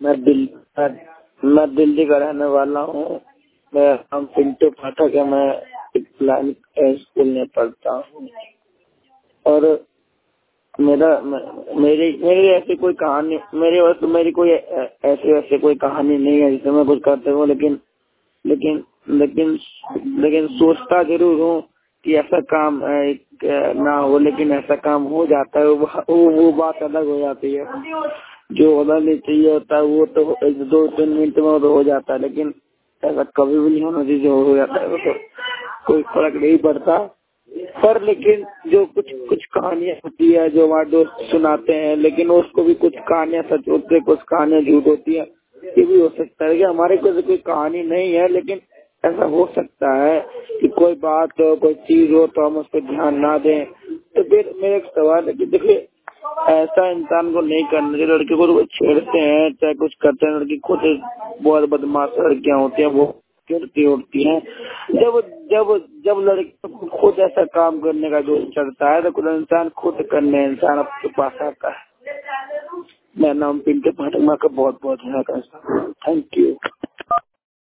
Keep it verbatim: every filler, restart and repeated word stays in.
मैं दिल मैं दिल्ली का रहने वाला हूँ। मैं नाम पिंटू पाठक है। मैं इस्लामिक स्कूल में पढ़ता हूँ और मेरा मेरी मेरी ऐसी कोई कहानी मेरे वैसे मेरी कोई ऐसे वैसे कोई कहानी नहीं है जिससे मैं कुछ करते हूँ, लेकिन लेकिन लेकिन लेकिन सोचता जरूर हूँ कि ऐसा काम ना हो, लेकिन ऐसा काम हो जाता है। वो वो बात अलग हो जाती है। जो होना नहीं चाहिए होता है वो तो दो तीन मिनट में तो हो जाता है, लेकिन ऐसा कभी भी नहीं होना चाहिए। जो हो जाता है वो तो कोई फर्क नहीं पड़ता। पर लेकिन जो कुछ कुछ कहानियां होती है जो हमारे दोस्त सुनाते हैं, लेकिन उसको भी कुछ कहानियां सच होती है, कुछ कहानियां झूठ होती है। ये भी हो सकता है कि हमारे को कोई कहानी नहीं है, लेकिन ऐसा हो सकता है कि कोई बात हो, कोई चीज हो तो हम उस पर ध्यान ना दें। तो फिर मेरा एक सवाल है कि देखिए, ऐसा इंसान को नहीं करना चाहिए। लड़के को तो छेड़ते हैं, चाहे कुछ करते हैं, लड़की खुद बहुत बदमाश लड़कियां होती हैं, वो चिढ़ती उड़ती हैं। जब जब जब लड़के को खुद ऐसा काम करने का जोश चढ़ता है तो खुद इंसान खुद करने इंसान आपके पास आता है। मेरा नाम पिंटू पाठक। का बहुत बहुत धन्यवाद। Thank you.